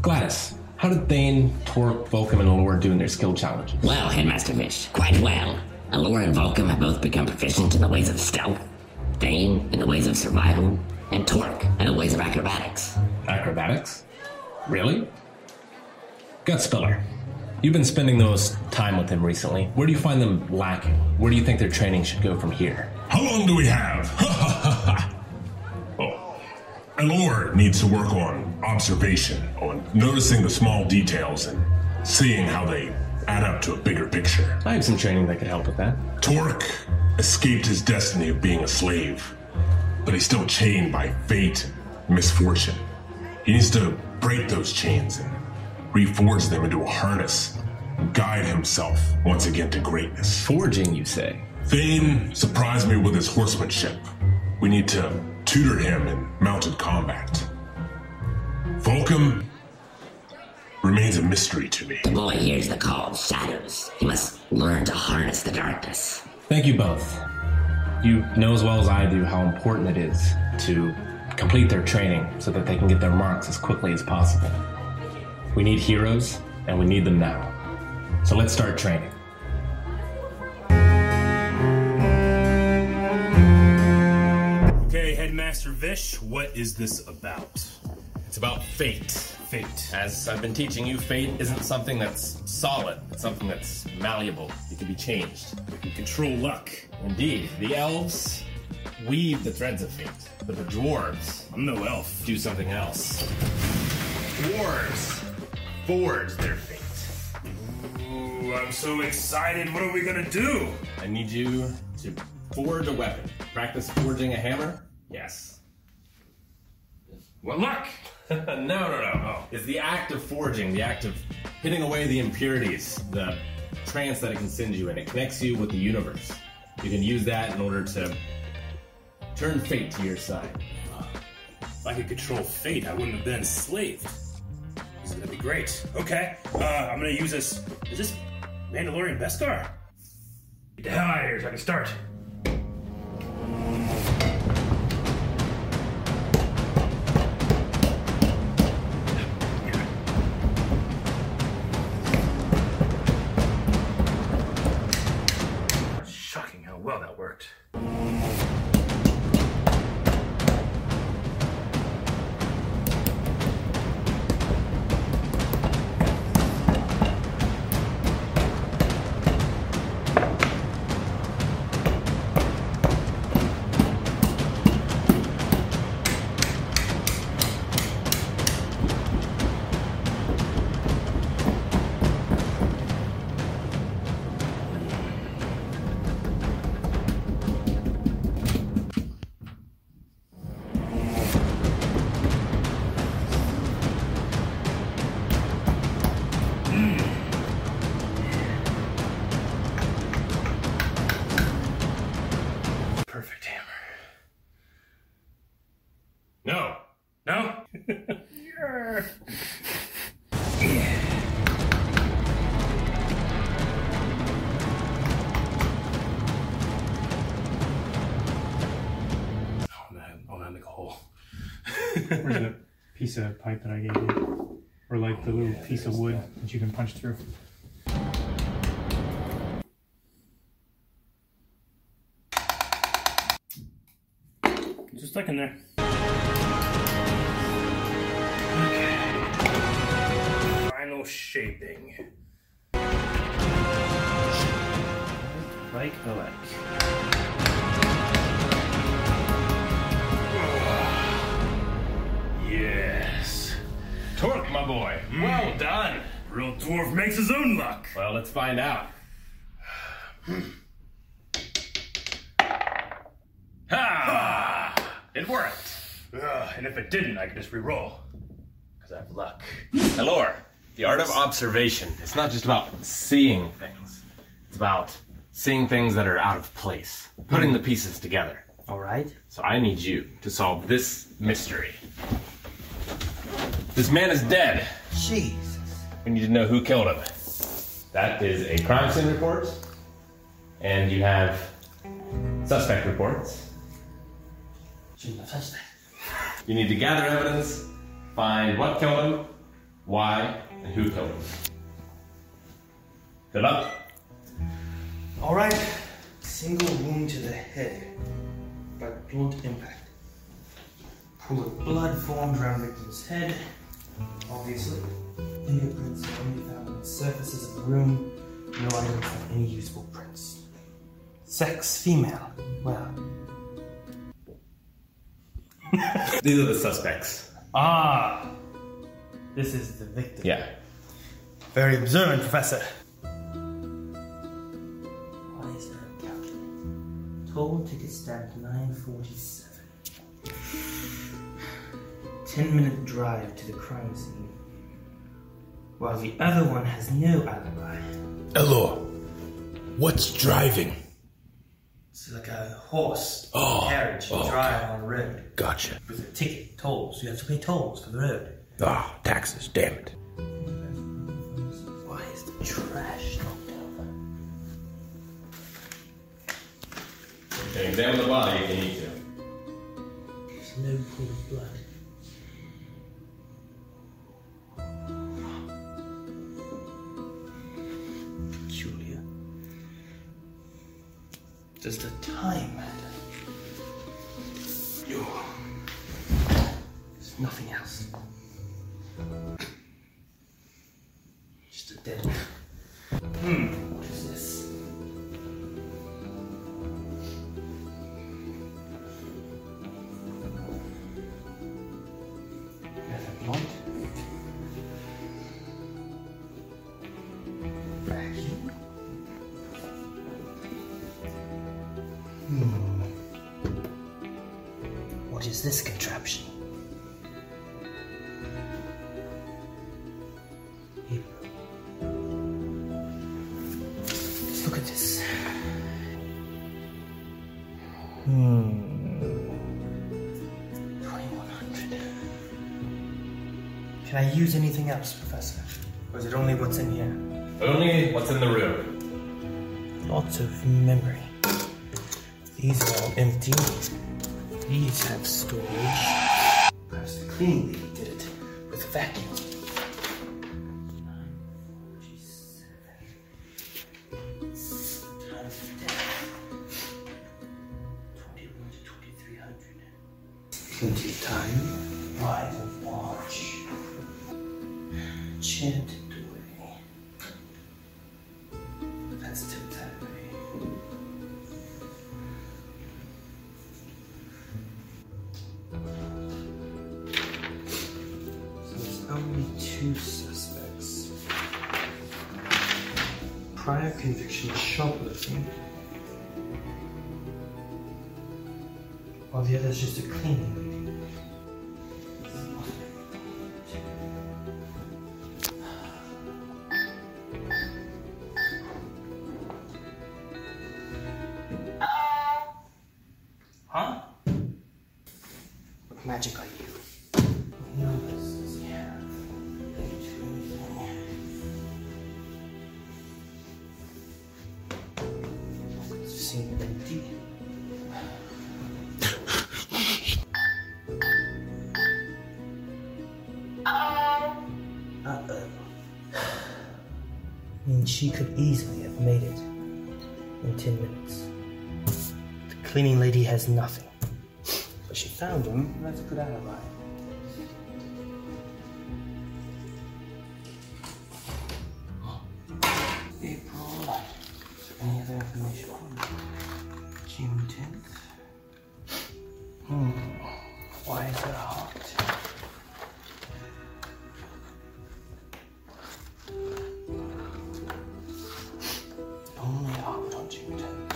Gladys, how did Thane, Torque, Volcom, and Allure do in their skill challenges? Well, Headmaster Vish, quite well. Allure and Volcom have both become proficient in the ways of stealth, Thane in the ways of survival, and Torque in the ways of acrobatics. Acrobatics? Really? Gutspiller, you've been spending the most time with him recently. Where do you find them lacking? Where do you think their training should go from here? How long do we have? Oh, Allure needs to work on observation, on noticing the small details and seeing how they add up to a bigger picture. I have some training that could help with that. Torque escaped his destiny of being a slave, but he's still chained by fate and misfortune. He needs to break those chains and reforge them into a harness and guide himself once again to greatness. Forging, you say? Thane surprised me with his horsemanship. We need to tutor him in mounted combat. Volcom remains a mystery to me. The boy hears the call of shadows. He must learn to harness the darkness. Thank you both. You know as well as I do how important it is to complete their training so that they can get their marks as quickly as possible. We need heroes, and we need them now. So let's start training. Okay, Headmaster Vish, what is this about? It's about fate. Fate. As I've been teaching you, fate isn't something that's solid. It's something that's malleable. It can be changed. We can control luck. Indeed, the elves weave the threads of fate, but the dwarves I'm no elf. do something else. Dwarves forge their fate. Ooh, I'm so excited. What are we gonna do? I need you to forge a weapon. Practice forging a hammer? Yes. What luck? No. It's the act of forging, the act of hitting away the impurities, the trance that it can send you in. It connects you with the universe. You can use that in order to turn fate to your side. If I could control fate, I wouldn't have been enslaved. This is gonna be great. Okay, I'm gonna use this. Is this Mandalorian Beskar? Get the hell out of here so I can start. Shocking how well that worked. Perfect hammer. No. No? Oh man, make a hole. Where's the piece of pipe that I gave you? Or like the little piece of wood that you can punch through? Just stuck in there. Okay. Final shaping. Like a like. Yes. Torque, my boy. Well done. Real dwarf makes his own luck. Well, let's find out. Ha! It worked. And if it didn't, I could just re-roll. Because I have luck. Allure, the art of observation. It's not just about seeing things. It's about seeing things that are out of place, putting the pieces together. All right. So I need you to solve this mystery. This man is dead. Jesus. We need to know who killed him. That is a crime scene report, and you have suspect reports. Shouldn't have touched that. You need to gather evidence, find what killed him, why, and who killed him. Good luck. All right. Single wound to the head by blunt impact. Pool of blood formed around victim's head. Obviously. Fingerprints are only found on the surfaces of the room. No items have any useful prints. Sex, female. Well. These are the suspects. Ah! This is the victim. Yeah. Very observant, Professor. Why is there a calculator? Toll ticket stamped 9:47. 10-minute drive to the crime scene. While the other one has no alibi. Elor, what's driving? It's like a horse carriage oh, drive on a road. Gotcha. With a ticket, tolls. You have to pay tolls for the road. Taxes, damn it. Why is the trash knocked over? You can examine the body if you need to. There's no pool of blood. Peculiar. Does the time matter? No. There's nothing else. Just a dead man. What is this? There's a light. Vacuum. What is this contraption? Let's look at this. 2100. Can I use anything else, Professor? Or is it only what's in here? Only what's in the room. Lots of memory. These are all empty. These have storage. Perhaps the cleaning lady did it with a vacuum. 47. Time of death. 21 to 2300. Plenty of time. Rise of watch. Chant away. That's still that way. Only two suspects. Prior conviction of shoplifting, while the other's just a cleaning lady. Huh? What magic are you? Numbers does he have? Seem empty. Uh-oh. I mean, she could easily have made it in 10 minutes. The cleaning lady has nothing. But she found him, that's a good alibi. April. Any other information? June 10th. Why is it hot? Only hot on June 10th.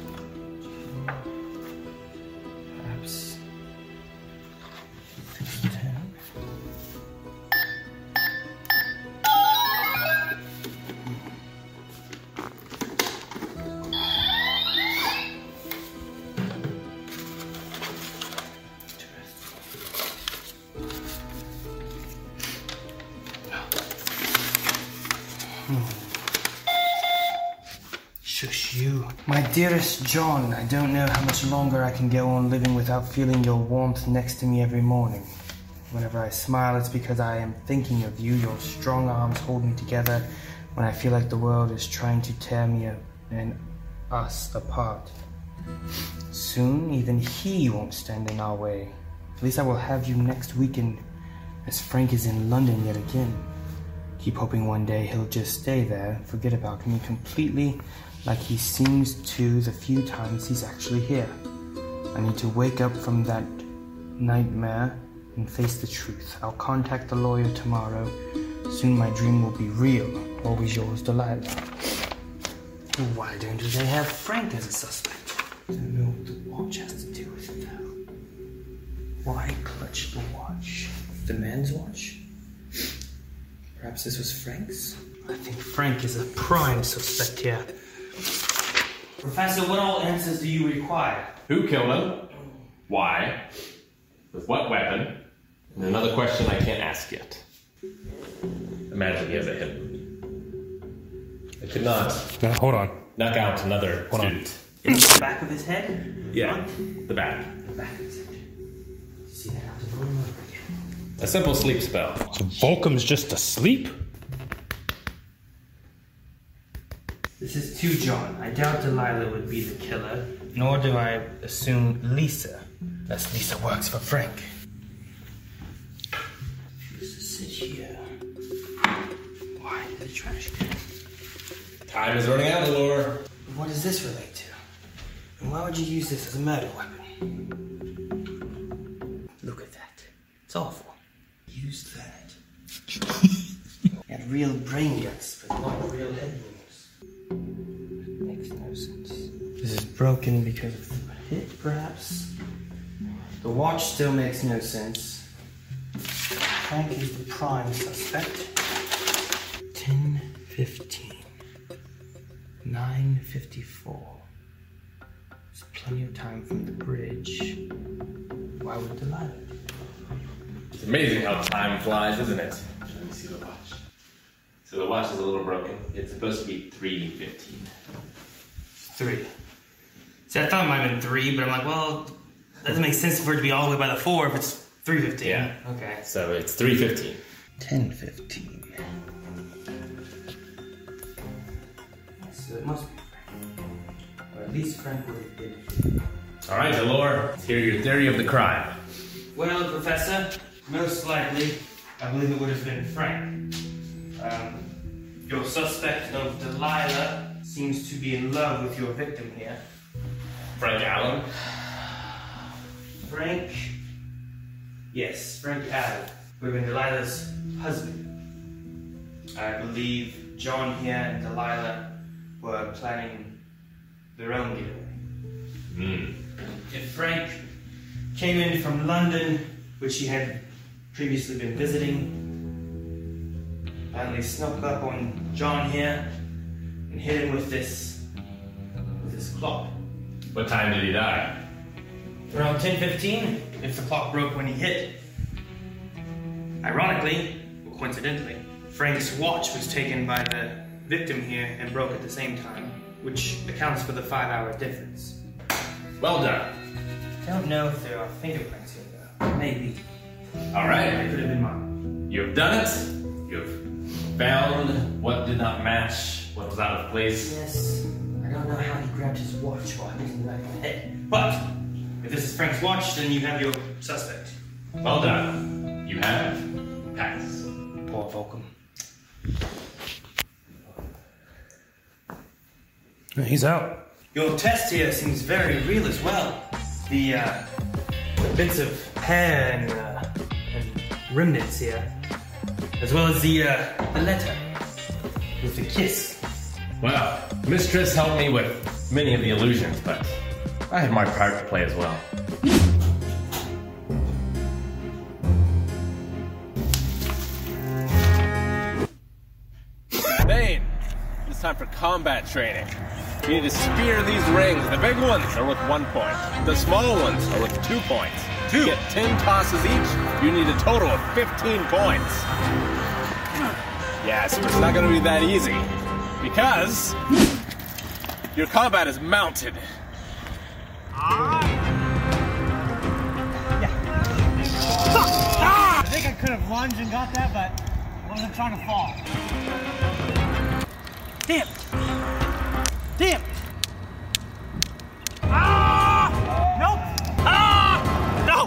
Perhaps Shush you. My dearest John, I don't know how much longer I can go on living without feeling your warmth next to me every morning. Whenever I smile, it's because I am thinking of you. Your strong arms hold me together when I feel like the world is trying to tear me and us apart. Soon, even he won't stand in our way. At least I will have you next weekend, as Frank is in London yet again. Keep hoping one day he'll just stay there and forget about me completely, like he seems to the few times he's actually here. I need to wake up from that nightmare and face the truth. I'll contact the lawyer tomorrow. Soon my dream will be real. Always yours, Delilah. Why don't they have Frank as a suspect? I don't know what the watch has to do with it, though. Why clutch the watch? The man's watch? Perhaps this was Frank's? I think Frank is a prime suspect here. Professor, what all answers do you require? Who killed him? Why? With what weapon? And another question I can't ask yet. Imagine he has a hit. I could not Now, hold on. knock out another student. In the back of his head? Yeah, the back. The back of his head. See that happen over and over again. A simple sleep spell. So Volcom's just asleep? This is too John. I doubt Delilah would be the killer, nor do I assume Lisa. Unless Lisa works for Frank. She used to sit here. Why the trash can? Time is running out, Lore. What does this relate to? And why would you use this as a murder weapon? Look at that. It's awful. Use that. Had real brain guts, but not real head wounds. Makes no sense. This is broken because of the hit, perhaps? The watch still makes no sense. Frank is the prime suspect. 10:15. 9:54. There's plenty of time from the bridge. Why would Delilah? It's amazing how time flies, isn't it? Let me see the watch. So the watch is a little broken. It's supposed to be 3:15. 3. See, I thought it might have been 3, but I'm like, well, that doesn't make sense for it to be all the way by the 4 if it's 3:15. Yeah. Okay. So it's 3:15. 10:15. So it must be Frank. Or at least Frank would have did it. All right, Delore, let's hear your theory of the crime. Well, Professor, most likely, I believe it would have been Frank. Your suspect of Delilah seems to be in love with your victim here. Frank Allen? Frank? Yes, Frank Allen, who had been Delilah's husband. I believe John here and Delilah were planning their own getaway. If Frank came in from London, which he had previously been visiting, apparently snuck up on John here and hit him with this clock. What time did he die? Around 10:15, if the clock broke when he hit. Ironically, or coincidentally, Frank's watch was taken by the victim here and broke at the same time, which accounts for the 5-hour difference. Well done. I don't know if there are fingerprints here, though. Maybe. All right. It could have been mine. You've done it. You've found what did not match, what was out of place. Yes. I don't know how he grabbed his watch while he was in the back of the head. But, if this is Frank's watch, then you have your suspect. Well done. You have passed. Poor Volcom. He's out. Your test here seems very real as well. The bits of hair and remnants here, as well as the letter with the kiss. Well, Mistress helped me with many of the illusions, but I had my part to play as well. Thane, it's time for combat training. You need to spear these rings. The big ones are worth 1 point. The small ones are worth 2 points. To get 10 tosses each, you need a total of 15 points. Yes, but it's not going to be that easy. Because Your combat is mounted. I think I could have lunged and got that, but I wasn't trying to fall. Damn it! Damn it! Nope! No!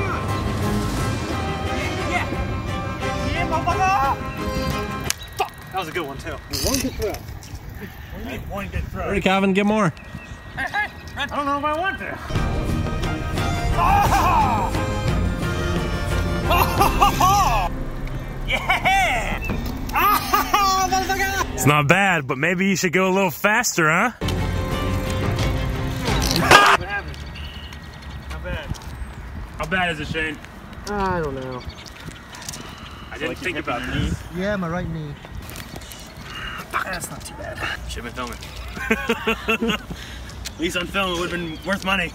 Yeah! Yeah, motherfucker! Fuck! That was a good one, too. One good throw. What do you mean, one good throw? Ready, Calvin, get more. Hey, I don't know if I want to. Yeah! It's not bad, but maybe you should go a little faster, huh? What happened? Not bad. How bad is it, Shane? I don't know. I didn't think about this. Yeah, my right knee. That's not too bad. Should have been filming. At least on film, it would have been worth money.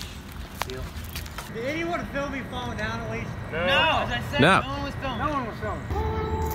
Did anyone film me falling down at least? No. As I said, No. no one was filming. No one was filming.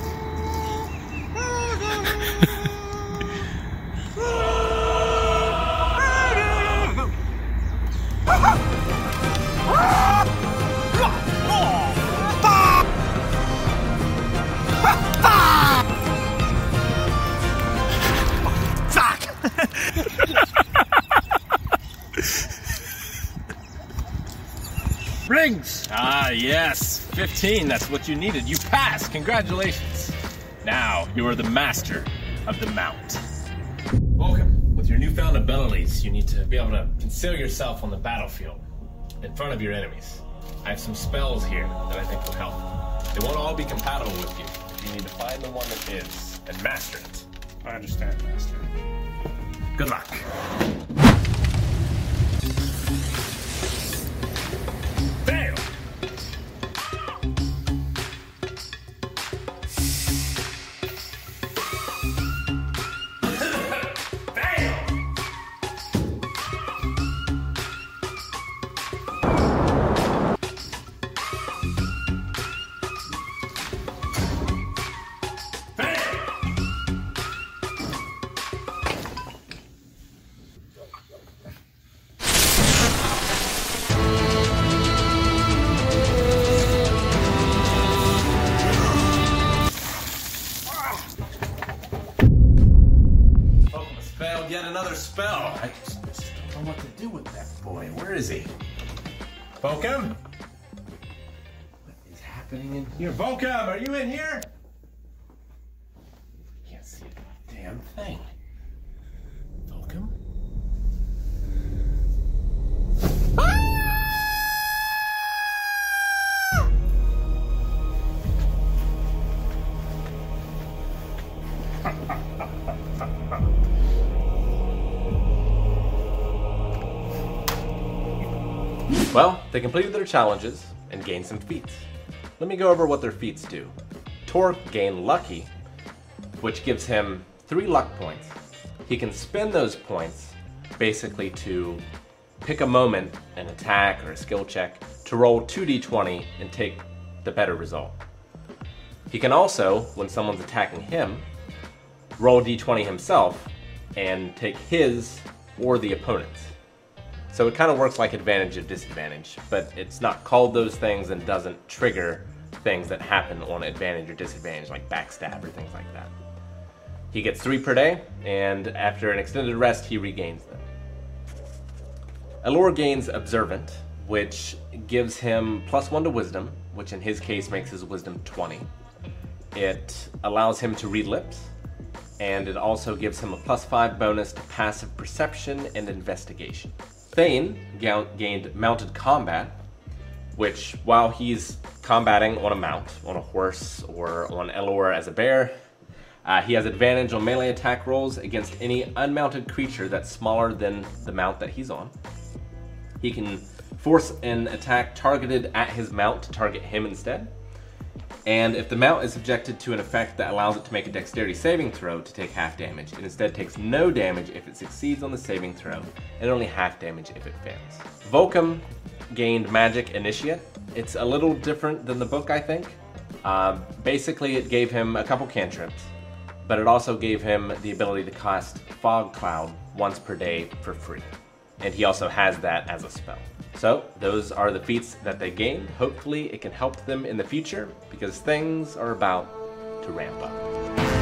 Rings! Ah, yes. 15, that's what you needed. You passed. Congratulations. Now, you are the master of the mount. Welcome. With your newfound abilities, you need to be able to conceal yourself on the battlefield in front of your enemies. I have some spells here that I think will help. They won't all be compatible with you. You need to find the one that is and master it. I understand, Master. Good luck. Fail! Failed yet another spell. I just don't know what to do with that boy. Where is he? Volcom? What is happening in here? Volcom, are you in here? Can't see a damn thing. Volcom? Well, they completed their challenges and gained some feats. Let me go over what their feats do. Torque gained Lucky, which gives him 3 luck points. He can spend those points basically to pick a moment, an attack or a skill check, to roll 2d20 and take the better result. He can also, when someone's attacking him, roll d20 himself and take his or the opponent's. So it kind of works like advantage or disadvantage, but it's not called those things and doesn't trigger things that happen on advantage or disadvantage, like backstab or things like that. He gets 3 per day, and after an extended rest, he regains them. Elor gains Observant, which gives him +1 to Wisdom, which in his case makes his Wisdom 20. It allows him to read lips, and it also gives him a +5 bonus to Passive Perception and Investigation. Thane gained Mounted Combat, which while he's combating on a mount, on a horse, or on Elor as a bear, he has advantage on melee attack rolls against any unmounted creature that's smaller than the mount that he's on. He can force an attack targeted at his mount to target him instead. And if the mount is subjected to an effect that allows it to make a dexterity saving throw to take half damage, it instead takes no damage if it succeeds on the saving throw, and only half damage if it fails. Volcom gained Magic Initiate. It's a little different than the book, I think. Basically, it gave him a couple cantrips, but it also gave him the ability to cast Fog Cloud once per day for free. And he also has that as a spell. So those are the feats that they gained. Hopefully it can help them in the future because things are about to ramp up.